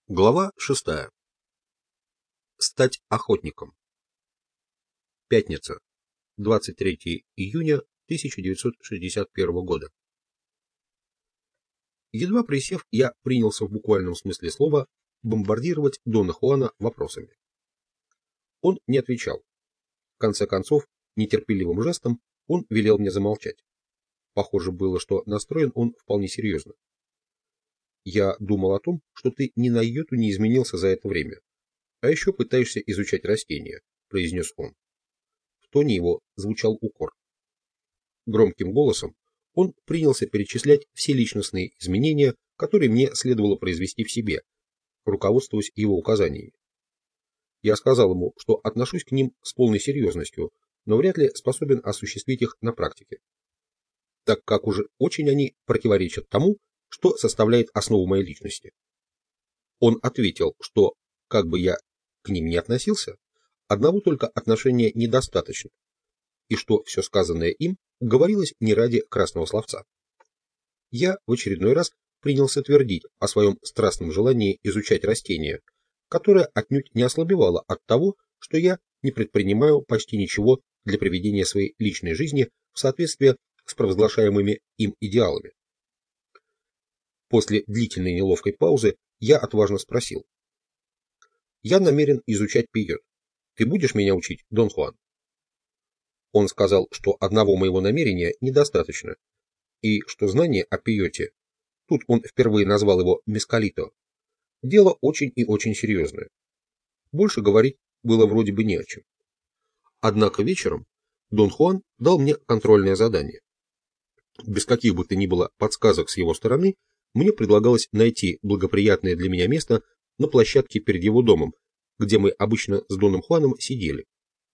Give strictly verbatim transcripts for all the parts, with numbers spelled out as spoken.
Глава шестая. Стать охотником. Пятница, двадцать третьего июня тысяча девятьсот шестьдесят первого года. Едва присев, я принялся в буквальном смысле слова бомбардировать Дона Хуана вопросами. Он не отвечал. В конце концов, нетерпеливым жестом он велел мне замолчать. Похоже было, что настроен он вполне серьезно. Я думал о том, что ты ни на йоту не изменился за это время, а еще пытаешься изучать растения, произнес он. В тоне его звучал укор. Громким голосом он принялся перечислять все личностные изменения, которые мне следовало произвести в себе, руководствуясь его указаниями. Я сказал ему, что отношусь к ним с полной серьезностью, но вряд ли способен осуществить их на практике, так как уже очень они противоречат тому, что составляет основу моей личности. Он ответил, что, как бы я к ним ни относился, одного только отношения недостаточно, и что все сказанное им говорилось не ради красного словца. Я в очередной раз принялся твердить о своем страстном желании изучать растения, которое отнюдь не ослабевало от того, что я не предпринимаю почти ничего для приведения своей личной жизни в соответствии с провозглашаемыми им идеалами. После длительной неловкой паузы я отважно спросил. «Я намерен изучать пийот. Ты будешь меня учить, Дон Хуан?» Он сказал, что одного моего намерения недостаточно, и что знание о пийоте, тут он впервые назвал его мескалито, дело очень и очень серьезное. Больше говорить было вроде бы не о чем. Однако вечером Дон Хуан дал мне контрольное задание. Без каких бы то ни было подсказок с его стороны, мне предлагалось найти благоприятное для меня место на площадке перед его домом, где мы обычно с Доном Хуаном сидели.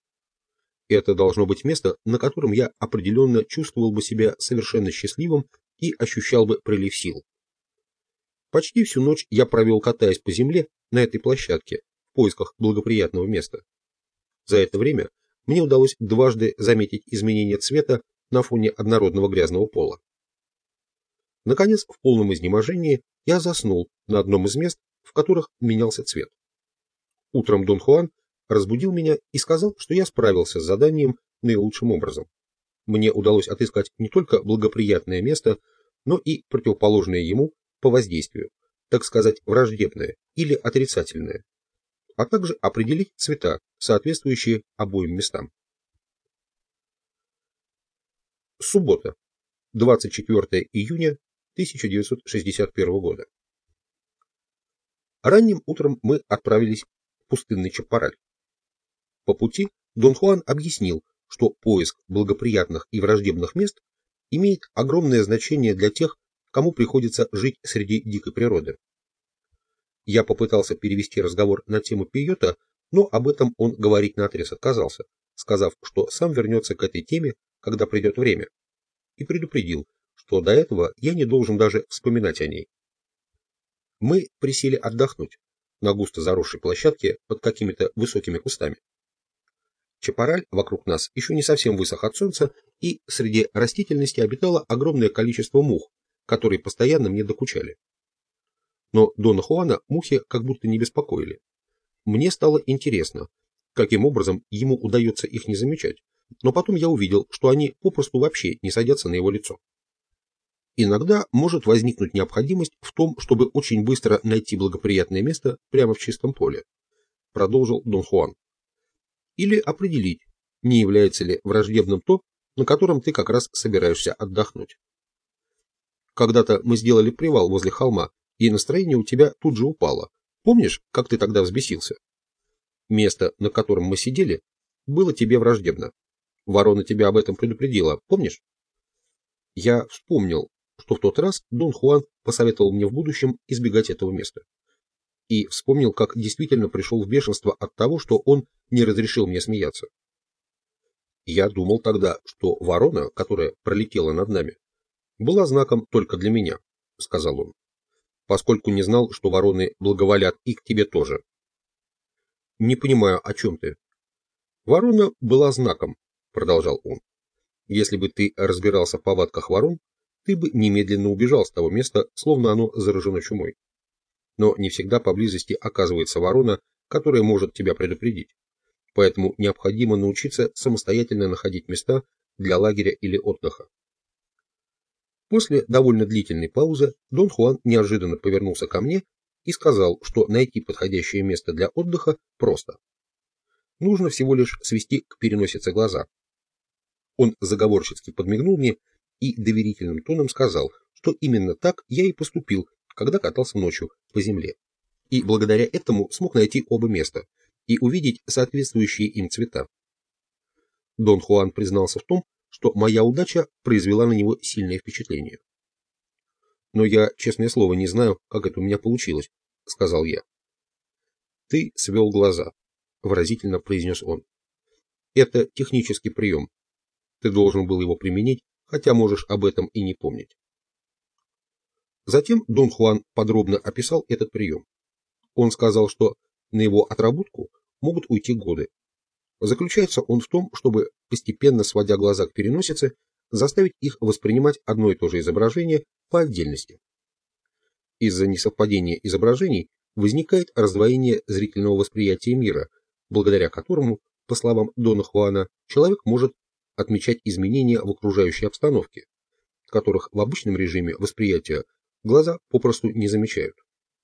Это должно быть место, на котором я определенно чувствовал бы себя совершенно счастливым и ощущал бы прилив сил. Почти всю ночь я провел, катаясь по земле на этой площадке, в поисках благоприятного места. За это время мне удалось дважды заметить изменение цвета на фоне однородного грязного пола. Наконец, в полном изнеможении, я заснул на одном из мест, в которых менялся цвет. Утром Дон Хуан разбудил меня и сказал, что я справился с заданием наилучшим образом. Мне удалось отыскать не только благоприятное место, но и противоположное ему по воздействию, так сказать, враждебное или отрицательное, а также определить цвета, соответствующие обоим местам. Суббота, двадцать четвёртого июня тысяча девятьсот шестьдесят первого года. Ранним утром мы отправились в пустынный Чапараль. По пути Дон Хуан объяснил, что поиск благоприятных и враждебных мест имеет огромное значение для тех, кому приходится жить среди дикой природы. Я попытался перевести разговор на тему пийота, но об этом он говорить наотрез отказался, сказав, что сам вернется к этой теме, когда придет время, и предупредил, что до этого я не должен даже вспоминать о ней. Мы присели отдохнуть на густо заросшей площадке под какими-то высокими кустами. Чапараль вокруг нас еще не совсем высох от солнца, и среди растительности обитало огромное количество мух, которые постоянно мне докучали. Но Дона Хуана мухи как будто не беспокоили. Мне стало интересно, каким образом ему удается их не замечать, но потом я увидел, что они попросту вообще не садятся на его лицо. Иногда может возникнуть необходимость в том, чтобы очень быстро найти благоприятное место прямо в чистом поле, продолжил Дон Хуан. Или определить, не является ли враждебным то, на котором ты как раз собираешься отдохнуть. Когда-то мы сделали привал возле холма, и настроение у тебя тут же упало. Помнишь, как ты тогда взбесился? Место, на котором мы сидели, было тебе враждебно. Ворона тебя об этом предупредила, помнишь? Я вспомнил, что в тот раз Дон Хуан посоветовал мне в будущем избегать этого места. И вспомнил, как действительно пришел в бешенство от того, что он не разрешил мне смеяться. Я думал тогда, что ворона, которая пролетела над нами, была знаком только для меня, сказал он, поскольку не знал, что вороны благоволят и к тебе тоже. Не понимаю, о чем ты. Ворона была знаком, продолжал он. Если бы ты разбирался в повадках ворон, ты бы немедленно убежал с того места, словно оно заражено чумой. но не всегда поблизости оказывается ворона, которая может тебя предупредить. Поэтому необходимо научиться самостоятельно находить места для лагеря или отдыха. После довольно длительной паузы Дон Хуан неожиданно повернулся ко мне и сказал, что найти подходящее место для отдыха просто. Нужно всего лишь свести к переносице глаза. Он заговорщицки подмигнул мне и доверительным тоном сказал, что именно так я и поступил, когда катался ночью по земле. И благодаря этому смог найти оба места и увидеть соответствующие им цвета. Дон Хуан признался в том, что моя удача произвела на него сильное впечатление. «Но я, честное слово, не знаю, как это у меня получилось», — сказал я. «Ты свел глаза», — выразительно произнес он. «Это технический прием. Ты должен был его применить, хотя можешь об этом и не помнить». Затем Дон Хуан подробно описал этот прием. Он сказал, что на его отработку могут уйти годы. Заключается он в том, чтобы, постепенно сводя глаза к переносице, заставить их воспринимать одно и то же изображение по отдельности. Из-за несовпадения изображений возникает раздвоение зрительного восприятия мира, благодаря которому, по словам Дона Хуана, человек может отмечать изменения в окружающей обстановке, которых в обычном режиме восприятия глаза попросту не замечают.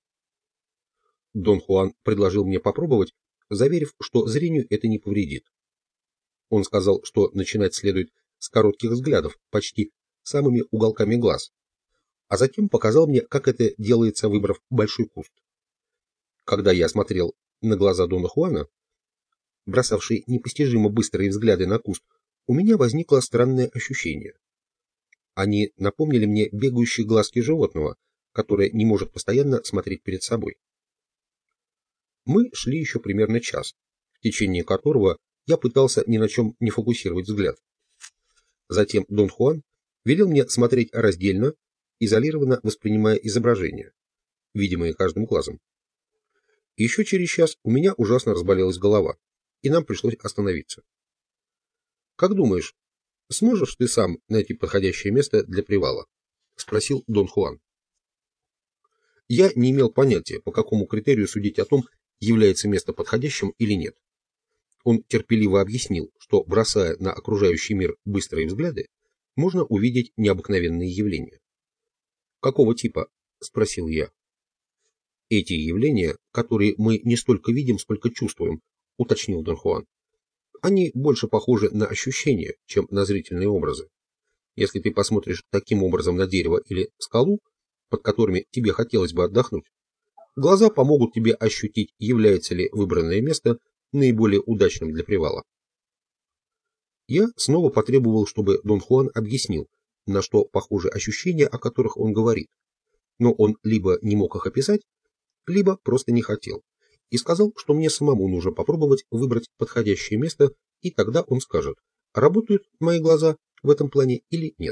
Дон Хуан предложил мне попробовать, заверив, что зрению это не повредит. Он сказал, что начинать следует с коротких взглядов, почти самыми уголками глаз, а затем показал мне, как это делается, выбрав большой куст. Когда я смотрел на глаза Дона Хуана, бросавшие непостижимо быстрые взгляды на куст, у меня возникло странное ощущение. Они напомнили мне бегающие глазки животного, которое не может постоянно смотреть перед собой. Мы шли еще примерно час, в течение которого я пытался ни на чем не фокусировать взгляд. Затем Дон Хуан велел мне смотреть раздельно, изолированно воспринимая изображения, видимые каждым глазом. Еще через час у меня ужасно разболелась голова, и нам пришлось остановиться. «Как думаешь, сможешь ты сам найти подходящее место для привала?» — спросил Дон Хуан. Я не имел понятия, по какому критерию судить о том, является место подходящим или нет. Он терпеливо объяснил, что, бросая на окружающий мир быстрые взгляды, можно увидеть необыкновенные явления. «Какого типа?» — спросил я. «Эти явления, которые мы не столько видим, сколько чувствуем», — уточнил Дон Хуан. «Они больше похожи на ощущения, чем на зрительные образы. Если ты посмотришь таким образом на дерево или скалу, под которыми тебе хотелось бы отдохнуть, глаза помогут тебе ощутить, является ли выбранное место наиболее удачным для привала». Я снова потребовал, чтобы Дон Хуан объяснил, на что похожи ощущения, о которых он говорит. Но он либо не мог их описать, либо просто не хотел, и сказал, что мне самому нужно попробовать выбрать подходящее место, и тогда он скажет, работают мои глаза в этом плане или нет.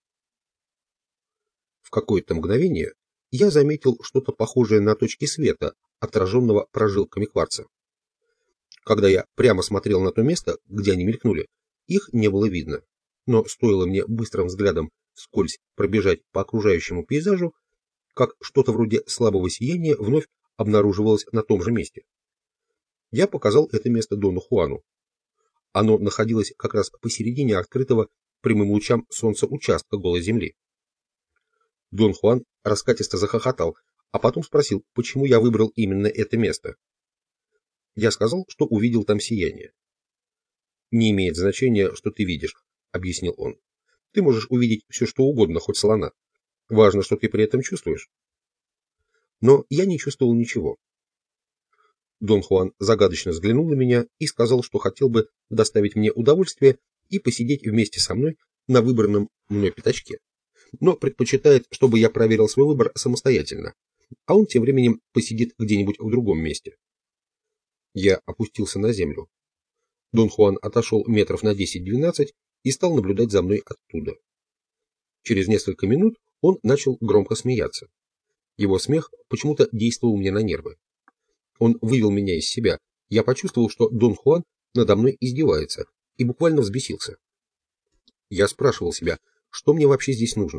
В какое-то мгновение я заметил что-то похожее на точки света, отраженного прожилками кварца. Когда я прямо смотрел на то место, где они мелькнули, их не было видно, но стоило мне быстрым взглядом вскользь пробежать по окружающему пейзажу, как что-то вроде слабого сияния вновь обнаруживалось на том же месте. Я показал это место Дону Хуану. Оно находилось как раз посередине открытого прямым лучам солнца участка голой земли. Дон Хуан раскатисто захохотал, а потом спросил, почему я выбрал именно это место. Я сказал, что увидел там сияние. «Не имеет значения, что ты видишь», — объяснил он. «Ты можешь увидеть все, что угодно, хоть слона. Важно, что ты при этом чувствуешь». Но я не чувствовал ничего. Дон Хуан загадочно взглянул на меня и сказал, что хотел бы доставить мне удовольствие и посидеть вместе со мной на выбранном мной пятачке, но предпочитает, чтобы я проверил свой выбор самостоятельно, а он тем временем посидит где-нибудь в другом месте. Я опустился на землю. Дон Хуан отошел метров на десять-двенадцать и стал наблюдать за мной оттуда. Через несколько минут он начал громко смеяться. Его смех почему-то действовал мне на нервы. Он вывел меня из себя. Я почувствовал, что Дон Хуан надо мной издевается, и буквально взбесился. Я спрашивал себя, что мне вообще здесь нужно,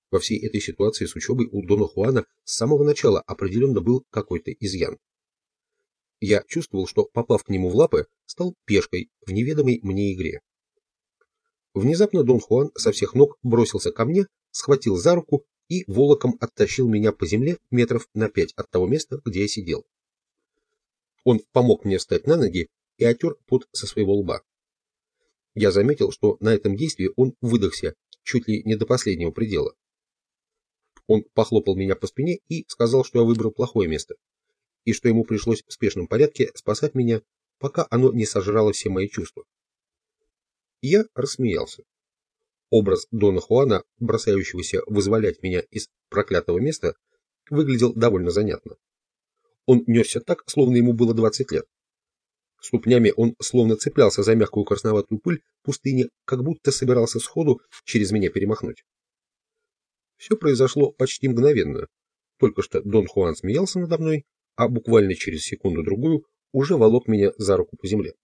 Во всей этой ситуации с учебой у Дона Хуана с самого начала определенно был какой-то изъян. Я чувствовал, что, попав к нему в лапы, стал пешкой в неведомой мне игре. Внезапно Дон Хуан со всех ног бросился ко мне, схватил за руку и волоком оттащил меня по земле метров на пять от того места, где я сидел. Он помог мне встать на ноги и отер пот со своего лба. Я заметил, что на этом действии он выдохся чуть ли не до последнего предела. Он похлопал меня по спине и сказал, что я выбрал плохое место, и что ему пришлось в спешном порядке спасать меня, пока оно не сожрало все мои чувства. Я рассмеялся. Образ Дона Хуана, бросающегося вызволять меня из проклятого места, выглядел довольно занятно. Он несся так, словно ему было двадцать лет. Ступнями он словно цеплялся за мягкую красноватую пыль пустыни, как будто собирался сходу через меня перемахнуть. Все произошло почти мгновенно. Только что Дон Хуан смеялся надо мной, а буквально через секунду-другую уже волок меня за руку по земле.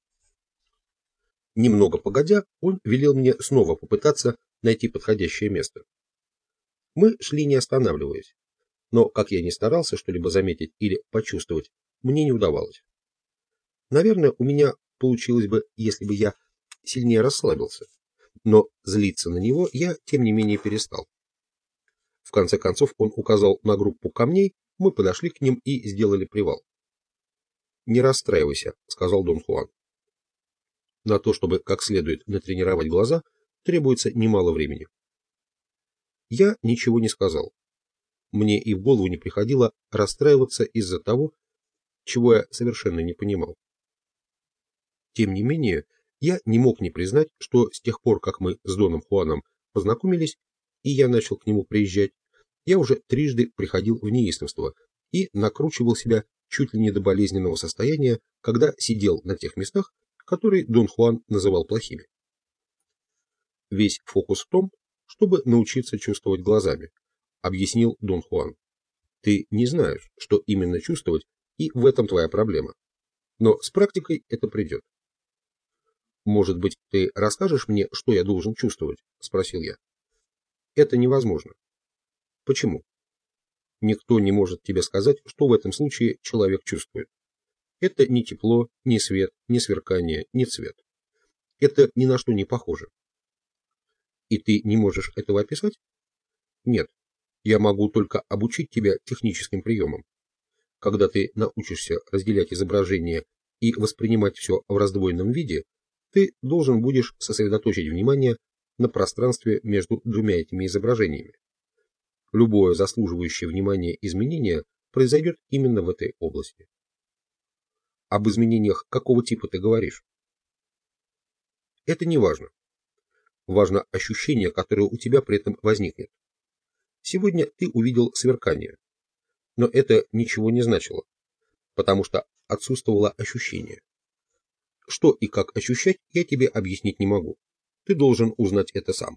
Немного погодя, он велел мне снова попытаться найти подходящее место. Мы шли не останавливаясь, но, как я ни старался что-либо заметить или почувствовать, мне не удавалось. Наверное, у меня получилось бы, если бы я сильнее расслабился, но злиться на него я, тем не менее, перестал. В конце концов он указал на группу камней, мы подошли к ним и сделали привал. «Не расстраивайся», — сказал Дон Хуан. «На то, чтобы как следует натренировать глаза, требуется немало времени». Я ничего не сказал. Мне и в голову не приходило расстраиваться из-за того, чего я совершенно не понимал. Тем не менее, я не мог не признать, что с тех пор, как мы с Доном Хуаном познакомились, и я начал к нему приезжать, я уже трижды приходил в неистовство и накручивал себя чуть ли не до болезненного состояния, когда сидел на тех местах, которые Дон Хуан называл плохими. Весь фокус в том, чтобы научиться чувствовать глазами, объяснил Дон Хуан. Ты не знаешь, что именно чувствовать, и в этом твоя проблема. Но с практикой это придет. «Может быть, ты расскажешь мне, что я должен чувствовать?» – спросил я. «Это невозможно». «Почему?» «Никто не может тебе сказать, что в этом случае человек чувствует. Это ни тепло, ни свет, ни сверкание, ни цвет. Это ни на что не похоже». «И ты не можешь этого описать?» «Нет, я могу только обучить тебя техническим приемам. Когда ты научишься разделять изображение и воспринимать все в раздвоенном виде, ты должен будешь сосредоточить внимание на пространстве между двумя этими изображениями. Любое заслуживающее внимания изменение произойдет именно в этой области». «Об изменениях какого типа ты говоришь?» «Это не важно. Важно ощущение, которое у тебя при этом возникнет. Сегодня ты увидел сверкание, но это ничего не значило, потому что отсутствовало ощущение. Что и как ощущать, я тебе объяснить не могу. Ты должен узнать это сам».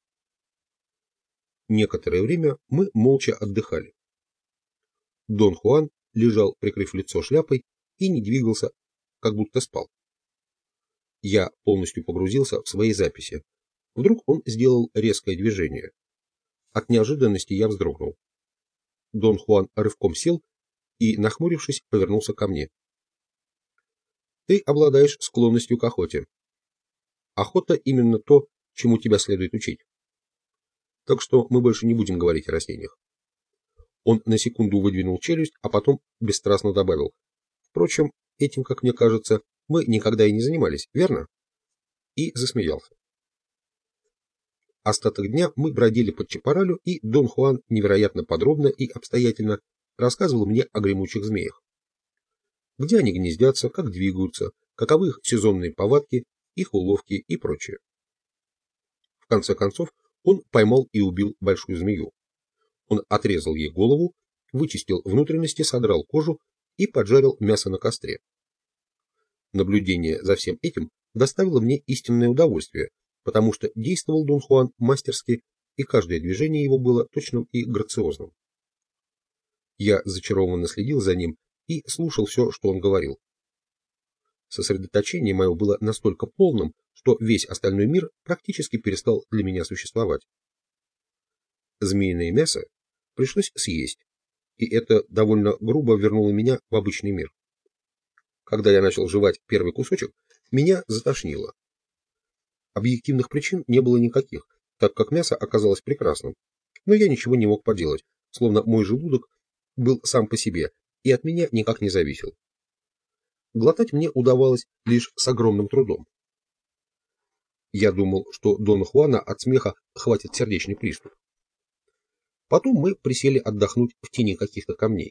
Некоторое время мы молча отдыхали. Дон Хуан лежал, прикрыв лицо шляпой, и не двигался, как будто спал. Я полностью погрузился в свои записи. Вдруг он сделал резкое движение. От неожиданности я вздрогнул. Дон Хуан рывком сел и, нахмурившись, повернулся ко мне. «Ты обладаешь склонностью к охоте. Охота именно то, чему тебя следует учить. Так что мы больше не будем говорить о растениях». Он на секунду выдвинул челюсть, а потом бесстрастно добавил: «Впрочем, этим, как мне кажется, мы никогда и не занимались, верно?» И засмеялся. Остаток дня мы бродили под Чапаралю, и Дон Хуан невероятно подробно и обстоятельно рассказывал мне о гремучих змеях. Где они гнездятся, как двигаются, каковы их сезонные повадки, их уловки и прочее. В конце концов, он поймал и убил большую змею. Он отрезал ей голову, вычистил внутренности, содрал кожу и поджарил мясо на костре. Наблюдение за всем этим доставило мне истинное удовольствие, потому что действовал Дон Хуан мастерски, и каждое движение его было точным и грациозным. Я зачарованно следил за ним и слушал все, что он говорил. Сосредоточение мое было настолько полным, что весь остальной мир практически перестал для меня существовать. змеиное мясо пришлось съесть, и это довольно грубо вернуло меня в обычный мир. Когда я начал жевать первый кусочек, меня затошнило. Объективных причин не было никаких, так как мясо оказалось прекрасным, но я ничего не мог поделать, словно мой желудок был сам по себе и от меня никак не зависел. Глотать мне удавалось лишь с огромным трудом. Я думал, что Дона Хуана от смеха хватит сердечный приступ. Потом мы присели отдохнуть в тени каких-то камней.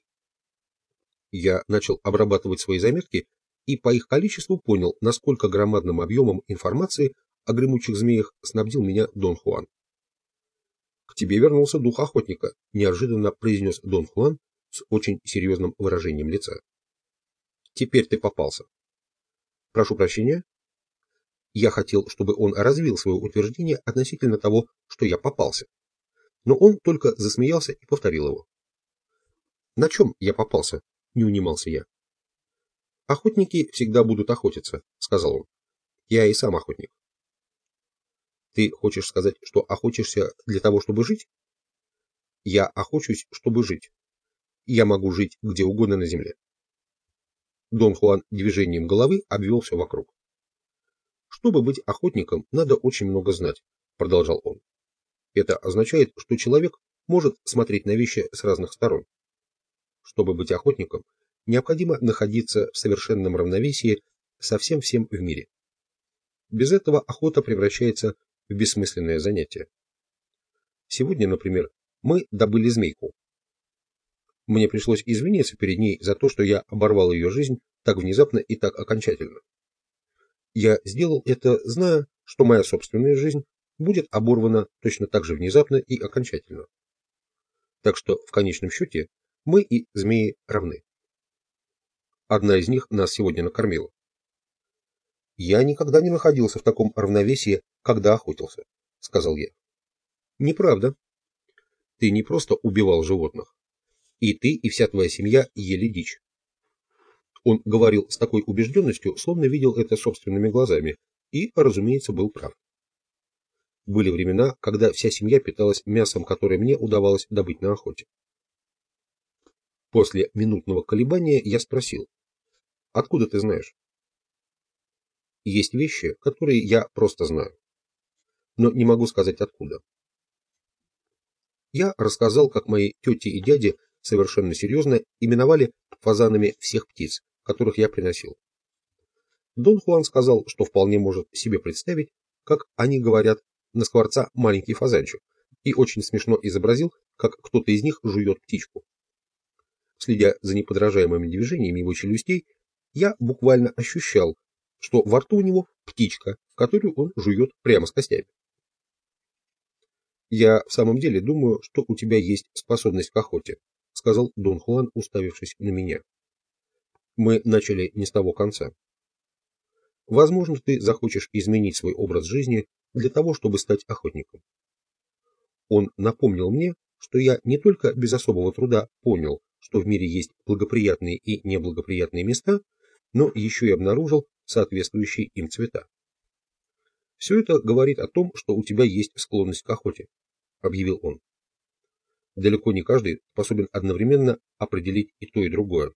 Я начал обрабатывать свои заметки и по их количеству понял, насколько громадным объемом информации о гремучих змеях снабдил меня Дон Хуан. «К тебе вернулся дух охотника», — неожиданно произнес Дон Хуан с очень серьезным выражением лица. «Теперь ты попался». «Прошу прощения». Я хотел, чтобы он развил свое утверждение относительно того, что я попался. Но он только засмеялся и повторил его. «На чем я попался?» — не унимался я. «Охотники всегда будут охотиться», — сказал он. «Я и сам охотник». «Ты хочешь сказать, что охотишься для того, чтобы жить?» «Я охочусь, чтобы жить. Я могу жить где угодно на земле». Дон Хуан движением головы обвел все вокруг. «Чтобы быть охотником, надо очень много знать», — продолжал он. «Это означает, что человек может смотреть на вещи с разных сторон. Чтобы быть охотником, необходимо находиться в совершенном равновесии со всем всем в мире. Без этого охота превращается в бессмысленное занятие. Сегодня, например, мы добыли змейку. Мне пришлось извиниться перед ней за то, что я оборвал ее жизнь так внезапно и так окончательно. Я сделал это, зная, что моя собственная жизнь будет оборвана точно так же внезапно и окончательно. Так что в конечном счете мы и змеи равны. Одна из них нас сегодня накормила. Я никогда не находился в таком равновесии, когда охотился, сказал я. Неправда. Ты не просто убивал животных. И ты, и вся твоя семья ели дичь. Он говорил с такой убежденностью, словно видел это собственными глазами, и, разумеется, был прав. Были времена, когда вся семья питалась мясом, которое мне удавалось добыть на охоте. После минутного колебания я спросил: «Откуда ты знаешь?» «Есть вещи, которые я просто знаю, но не могу сказать откуда». Я рассказал, как мои тети и дяди совершенно серьезно именовали фазанами всех птиц, которых я приносил. Дон Хуан сказал, что вполне может себе представить, как они говорят на скворца маленький фазанчик, и очень смешно изобразил, как кто-то из них жует птичку. Следя за неподражаемыми движениями его челюстей, я буквально ощущал, что во рту у него птичка, которую он жует прямо с костями. «Я в самом деле думаю, что у тебя есть способность к охоте», сказал Дон Хуан, уставившись на меня. «Мы начали не с того конца. Возможно, ты захочешь изменить свой образ жизни для того, чтобы стать охотником». Он напомнил мне, что я не только без особого труда понял, что в мире есть благоприятные и неблагоприятные места, но еще и обнаружил соответствующие им цвета. «Все это говорит о том, что у тебя есть склонность к охоте», — объявил он. «Далеко не каждый способен одновременно определить и то, и другое».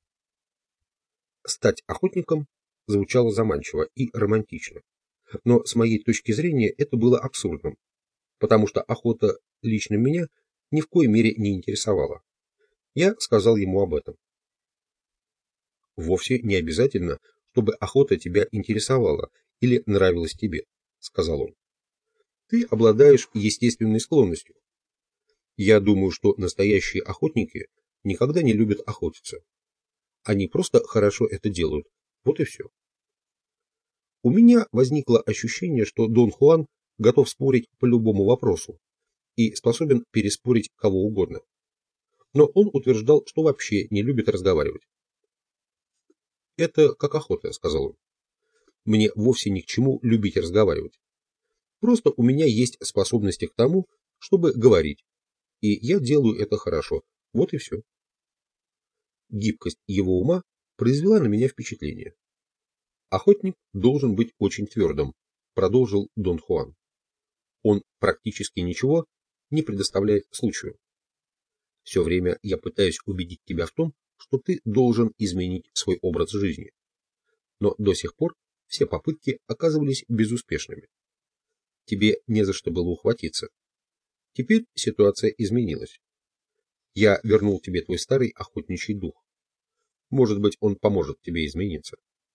Стать охотником звучало заманчиво и романтично, но с моей точки зрения это было абсурдным, потому что охота лично меня ни в коей мере не интересовала. Я сказал ему об этом. «Вовсе не обязательно, чтобы охота тебя интересовала или нравилась тебе», — сказал он. «Ты обладаешь естественной склонностью. Я думаю, что настоящие охотники никогда не любят охотиться. Они просто хорошо это делают. Вот и все». У меня возникло ощущение, что Дон Хуан готов спорить по любому вопросу и способен переспорить кого угодно. Но он утверждал, что вообще не любит разговаривать. «Это как охота», — сказал он. «Мне вовсе ни к чему любить разговаривать. Просто у меня есть способности к тому, чтобы говорить, и я делаю это хорошо. Вот и все». Гибкость его ума произвела на меня впечатление. «Охотник должен быть очень твердым», — продолжил Дон Хуан. «Он практически ничего не предоставляет случаю. Все время я пытаюсь убедить тебя в том, что ты должен изменить свой образ жизни. Но до сих пор все попытки оказывались безуспешными. Тебе не за что было ухватиться. Теперь ситуация изменилась. Я вернул тебе твой старый охотничий дух. Может быть, он поможет тебе измениться.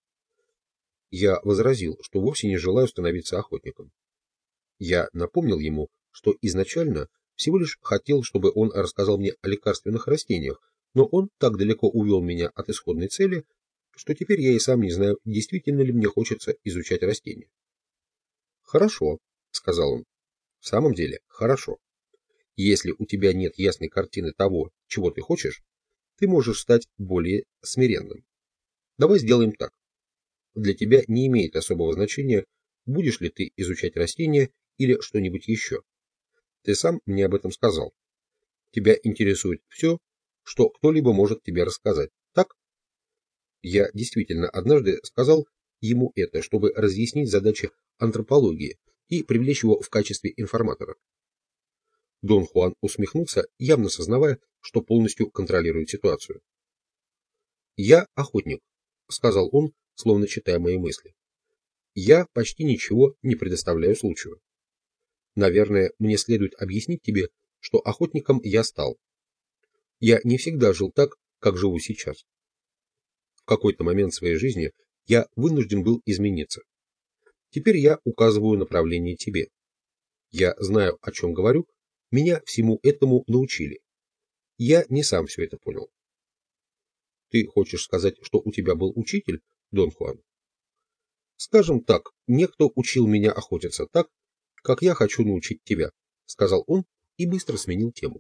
Я возразил, что вовсе не желаю становиться охотником. Я напомнил ему, что изначально всего лишь хотел, чтобы он рассказал мне о лекарственных растениях, но он так далеко увел меня от исходной цели, что теперь я и сам не знаю, действительно ли мне хочется изучать растения. «Хорошо», — сказал он. «В самом деле, хорошо. Если у тебя нет ясной картины того, чего ты хочешь, ты можешь стать более смиренным. Давай сделаем так. Для тебя не имеет особого значения, будешь ли ты изучать растения или что-нибудь еще. Ты сам мне об этом сказал. Тебя интересует все, что кто-либо может тебе рассказать, так?» Я действительно однажды сказал ему это, чтобы разъяснить задачи антропологии и привлечь его в качестве информатора. Дон Хуан усмехнулся, явно сознавая, что полностью контролирует ситуацию. «Я охотник», — сказал он, словно читая мои мысли. «Я почти ничего не предоставляю случаю. Наверное, мне следует объяснить тебе, что охотником я стал. Я не всегда жил так, как живу сейчас. В какой-то момент своей жизни я вынужден был измениться. Теперь я указываю направление тебе. Я знаю, о чем говорю, меня всему этому научили. Я не сам все это понял». «Ты хочешь сказать, что у тебя был учитель, Дон Хуан?» «Скажем так, некто учил меня охотиться так, как я хочу научить тебя», — сказал он и быстро сменил тему.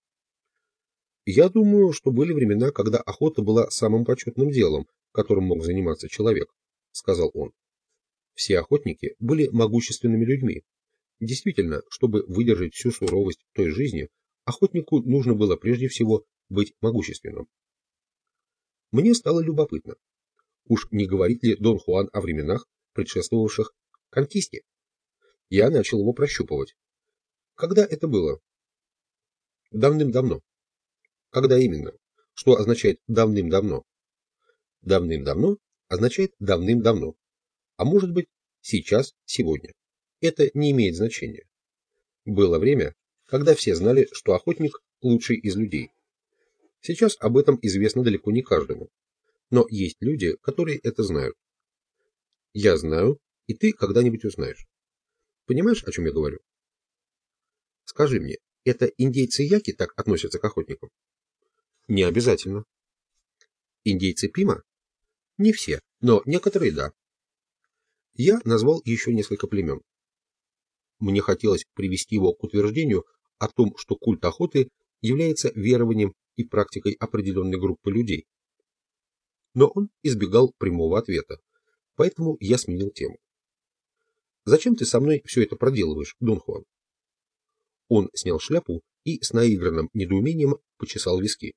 «Я думаю, что были времена, когда охота была самым почетным делом, которым мог заниматься человек», — сказал он. «Все охотники были могущественными людьми. Действительно, чтобы выдержать всю суровость той жизни, охотнику нужно было прежде всего быть могущественным». Мне стало любопытно. Уж не говорит ли Дон Хуан о временах, предшествовавших конкисте? Я начал его прощупывать. Когда это было? Давным-давно. Когда именно? Что означает давным-давно? Давным-давно означает давным-давно. А может быть, сейчас, сегодня. Это не имеет значения. Было время, когда все знали, что охотник лучший из людей. Сейчас об этом известно далеко не каждому. Но есть люди, которые это знают. Я знаю, и ты когда-нибудь узнаешь. Понимаешь, о чем я говорю? Скажи мне, это индейцы Яки так относятся к охотникам? Не обязательно. Индейцы Пима? Не все, но некоторые да. Я назвал еще несколько племен. Мне хотелось привести его к утверждению о том, что культ охоты является верованием и практикой определенной группы людей. Но он избегал прямого ответа, поэтому я сменил тему. «Зачем ты со мной все это проделываешь, Дон Хуан?» Он снял шляпу и с наигранным недоумением почесал виски.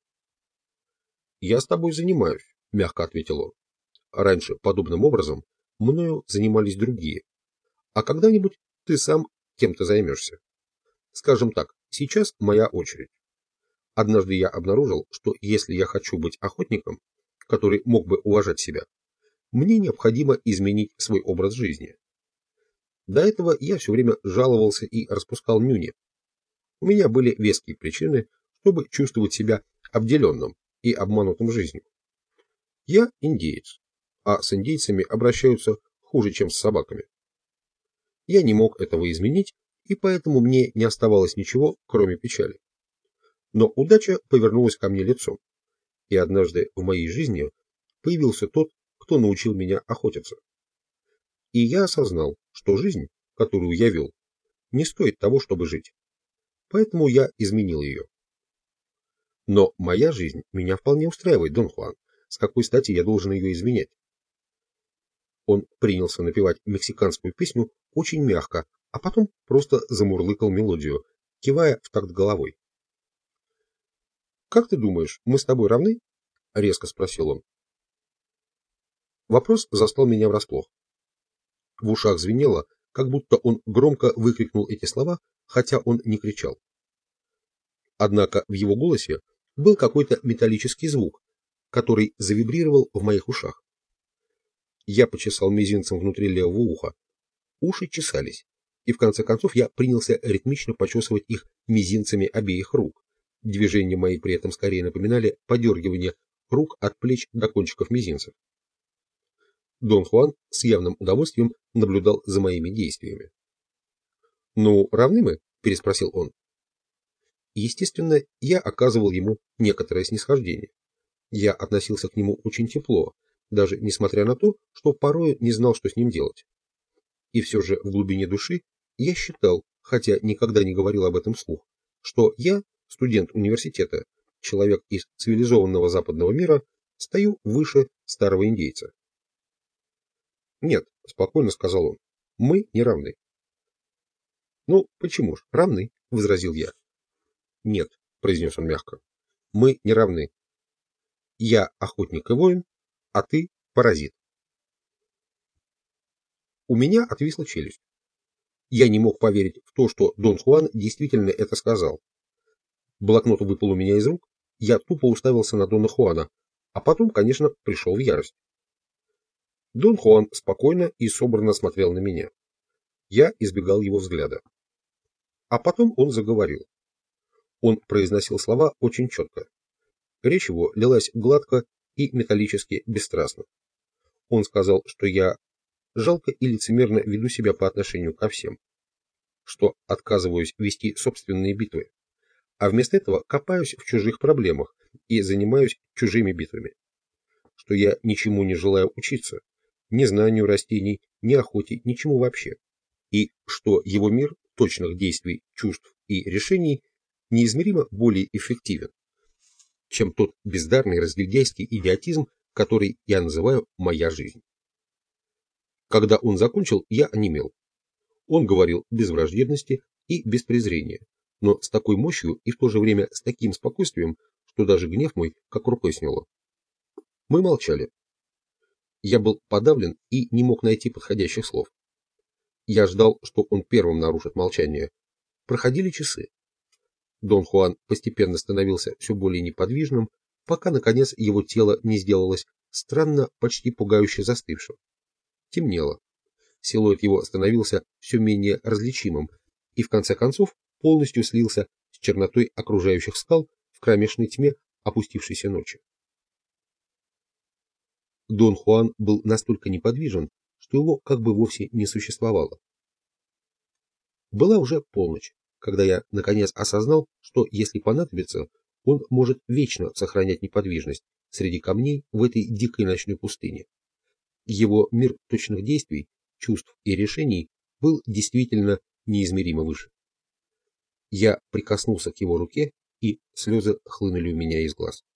«Я с тобой занимаюсь», — мягко ответил он. «Раньше подобным образом мною занимались другие. А когда-нибудь ты сам кем-то займешься. Скажем так, сейчас моя очередь. Однажды я обнаружил, что если я хочу быть охотником, который мог бы уважать себя, мне необходимо изменить свой образ жизни. До этого я все время жаловался и распускал нюни. У меня были веские причины, чтобы чувствовать себя обделенным и обманутым жизнью. Я индеец, а с индейцами обращаются хуже, чем с собаками. Я не мог этого изменить, и поэтому мне не оставалось ничего, кроме печали. Но удача повернулась ко мне лицом, и однажды в моей жизни появился тот, кто научил меня охотиться. И я осознал, что жизнь, которую я вел, не стоит того, чтобы жить. Поэтому я изменил ее. Но моя жизнь меня вполне устраивает, Дон Хуан. С какой стати я должен ее изменять? Он принялся напевать мексиканскую песню очень мягко, а потом просто замурлыкал мелодию, кивая в такт головой. «Как ты думаешь, мы с тобой равны?» — резко спросил он. Вопрос застал меня врасплох. В ушах звенело, как будто он громко выкрикнул эти слова, хотя он не кричал. Однако в его голосе был какой-то металлический звук, который завибрировал в моих ушах. Я почесал мизинцем внутри левого уха. Уши чесались, и в конце концов я принялся ритмично почесывать их мизинцами обеих рук. Движения мои при этом скорее напоминали подергивание рук от плеч до кончиков мизинцев. Дон Хуан с явным удовольствием наблюдал за моими действиями. «Ну, равны мы?» – переспросил он. Естественно, я оказывал ему некоторое снисхождение. Я относился к нему очень тепло, даже несмотря на то, что порою не знал, что с ним делать. И все же в глубине души я считал, хотя никогда не говорил об этом вслух, что я, студент университета, человек из цивилизованного западного мира, стою выше старого индейца. «Нет», — спокойно сказал он, — «мы не равны». «Ну, почему ж, равны», — возразил я. «Нет», — произнес он мягко, — «мы не равны. Я охотник и воин, а ты паразит». У меня отвисла челюсть. Я не мог поверить в то, что Дон Хуан действительно это сказал. Блокнот выпал у меня из рук, я тупо уставился на Дона Хуана, а потом, конечно, пришел в ярость. Дон Хуан спокойно и собранно смотрел на меня. Я избегал его взгляда. А потом он заговорил. Он произносил слова очень четко. Речь его лилась гладко и металлически бесстрастно. Он сказал, что я жалко и лицемерно веду себя по отношению ко всем, что отказываюсь вести собственные битвы, а вместо этого копаюсь в чужих проблемах и занимаюсь чужими битвами, что я ничему не желаю учиться, ни знанию растений, ни охоте, ничему вообще, и что его мир точных действий, чувств и решений неизмеримо более эффективен, чем тот бездарный разгильдяйский идиотизм, который я называю «моя жизнь». Когда он закончил, я онемел. Он говорил без враждебности и без презрения, но с такой мощью и в то же время с таким спокойствием, что даже гнев мой как рукой сняло. Мы молчали. Я был подавлен и не мог найти подходящих слов. Я ждал, что он первым нарушит молчание. Проходили часы. Дон Хуан постепенно становился все более неподвижным, пока, наконец, его тело не сделалось странно, почти пугающе застывшим. Темнело. Силуэт его становился все менее различимым и, в конце концов, полностью слился с чернотой окружающих скал в кромешной тьме опустившейся ночи. Дон Хуан был настолько неподвижен, что его как бы вовсе не существовало. Была уже полночь, когда я наконец осознал, что, если понадобится, он может вечно сохранять неподвижность среди камней в этой дикой ночной пустыне. Его мир точных действий, чувств и решений был действительно неизмеримо выше. Я прикоснулся к его руке, и слезы хлынули у меня из глаз.